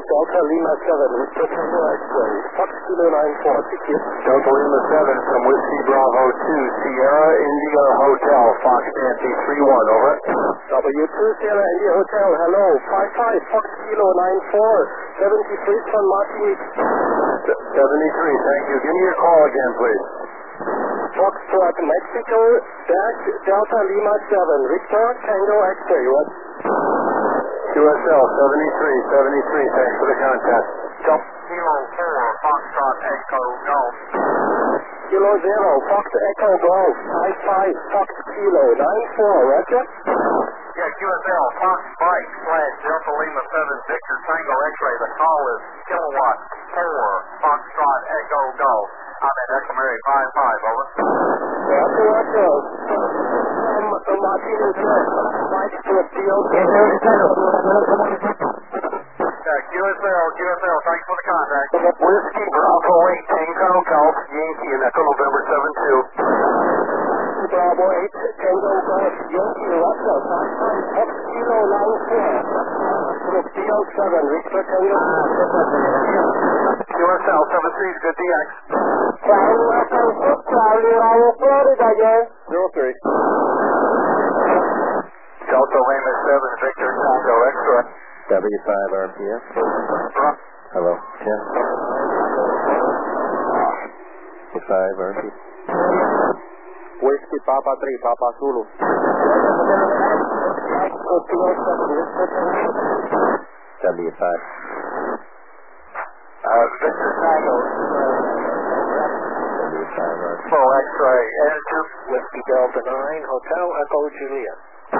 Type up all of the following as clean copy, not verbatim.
Delta Lima 7, Victor Tango X-ray, Fox Kilo 94, ticket. Delta Lima 7 from Whiskey Bravo 2, Sierra India Hotel, Fox Nancy 31, over. W2 Sierra India Hotel, hello, 55, Fox Kilo 94, 73 from Martinique. 73, thank you. Give me your call again, please. Foxtrot Mexico, dash Delta Lima 7, Victor Tango X-ray, what? QSL 73, thanks for the contact. Kilo 4, Foxtrot Echo Golf. Kilo 0, Fox Echo Golf, 55, Fox Kilo 94, roger? Yeah, QSL, Fox Mike / Delta Lima 7, Victor Tango X-ray. The call is Kilowatt 4, Foxtrot Echo Golf. I'm at Echo Mary 55, over. Roger. From Martinez, Mike to a field. QSL, thanks for the contact. Whiskey Bravo 8, Tango Golf, Yankee, and Echo November 72. Bravo 8, Tango Golf, Yankee, Russia, Fox Kilo 94, to a field 7, Victor Tango. QSL 73 is good DX. Charlie, Florida, yeah. 03. Delta Lima 7, Victor Tango X-ray. W5 RPS. Hello, Jeff. W5 RPS. Whiskey Papa 3, Papa Zulu. W5. Victor Tango. W5 RPS. Full X-ray, N2. Whiskey Delta 9, Hotel Echo Juliet.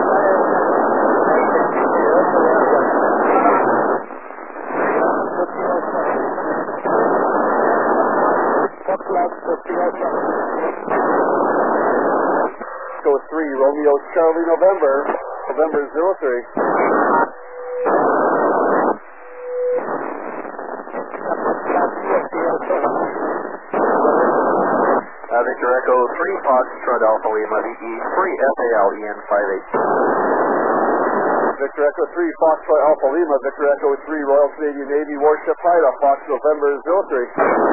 Go 3, Romeo Charlie November 03. Victor Echo 3, Foxtrot Alpha Lima, VE 3, FAL, EN58. Victor Echo 3, Foxtrot Alpha Lima, Victor Echo 3, Royal Canadian Navy Warship Haida, Fox November 03.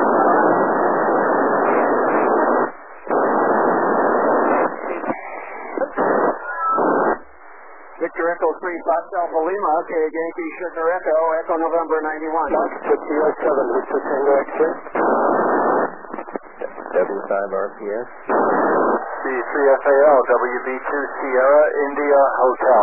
Victor Echo 3, Fox Alpha Lima, Yankee Sugar Echo November 91. Fox 7, Victor Tango X-ray. W5 RPS. C3FAL, WB2 Sierra India Hotel.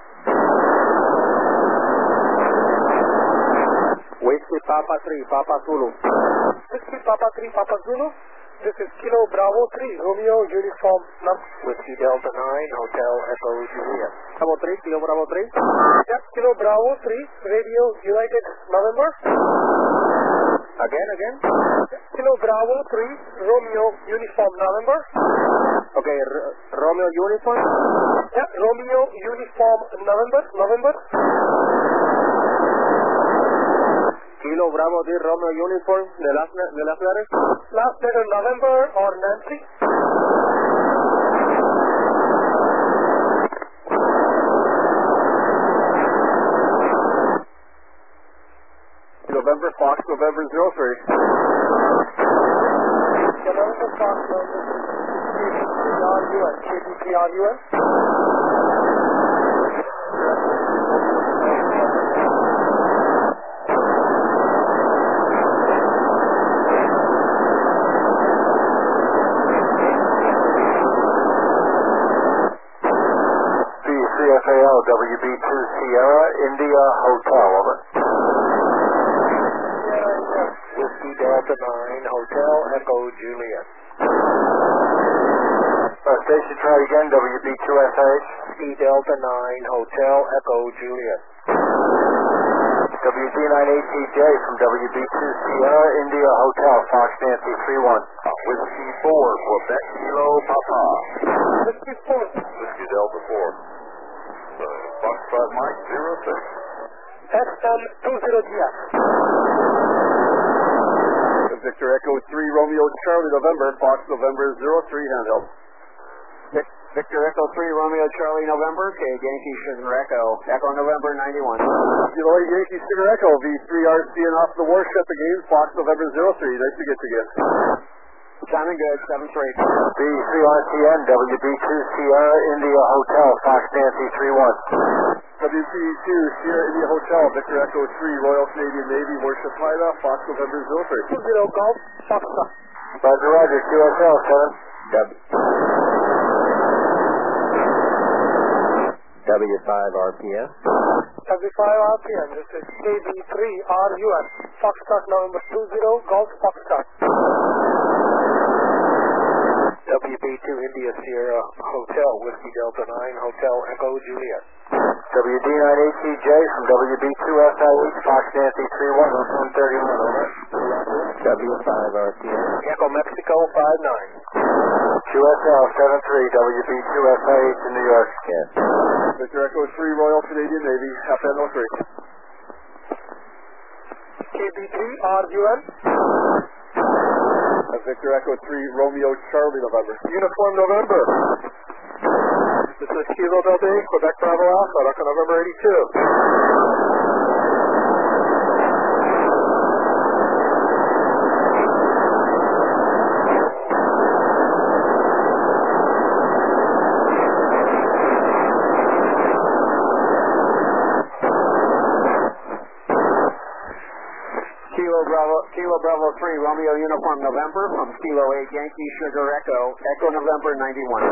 Whiskey Papa 3, Papa Zulu. Whiskey Papa 3, Papa Zulu. This is Kilo Bravo 3, Romeo Uniform number. Whiskey Delta 9, Hotel Echo Juliet. Bravo 3, Kilo Bravo 3. Yep, Kilo Bravo 3, Radio United November. Again? Kilo Bravo 3, Romeo Uniform November. Okay, Romeo Uniform? Yeah, Romeo Uniform November. Kilo Bravo 3, Romeo Uniform, the last letter? Last letter November or Nancy. November, Fox November 03. November Fox November. KBPRUS. C3FAL, WB2 Sierra India Hotel, over. Whiskey Delta 9, Hotel Echo Juliet. Station try again, WB2SH. Whiskey Delta 9, Hotel Echo Juliet. WD9ATJ from WB2 Sierra India Hotel, Fox Nancy 31. Whiskey 4, Quebec Kilo Papa. Whiskey 4. Whiskey Delta 4. Foxtrot Mike 06. XM 20GF. Victor Echo 3, Romeo Charlie November, Fox November 03, handheld. Victor Echo 3, Romeo Charlie November, K Yankee Sugar Echo, Echo November 91. Kilo 8 Yankee Sugar Echo, V3RC and off the warship again, Fox November 03. Nice to get you again. Sounding good, 7-3. V3RTN, WB2 Sierra India Hotel, Fox Nancy 3-1. WB2 Sierra India Hotel, Victor Echo 3, Royal Canadian Navy, warship Haida, Fox November 03. 20 Golf, Fox. Roger, Roger, QSL 7. W5 RPS. W5 RPM, this is KB3RUS, Foxtrot November 20, Golf Foxtrot. WB2 India Sierra Hotel, Whiskey Delta 9, Hotel Echo Juliet. WD9ATJ from WB2 SIH, Fox Nancy 3-1, 131, over. W5 RPS. Echo Mexico 59. QSL 73, WB2 SIH in New York. Yes. Victor Echo 3, Royal Canadian Navy, FN03. KB3RUN. Victor Echo 3, Romeo Charlie November. Uniform November. This is Kilo Delta 8, Quebec Bravo Alpha, Echo November 82. Kilo Bravo 3, Romeo Uniform November from Kilo 8 Yankee Sugar Echo, Echo November 91.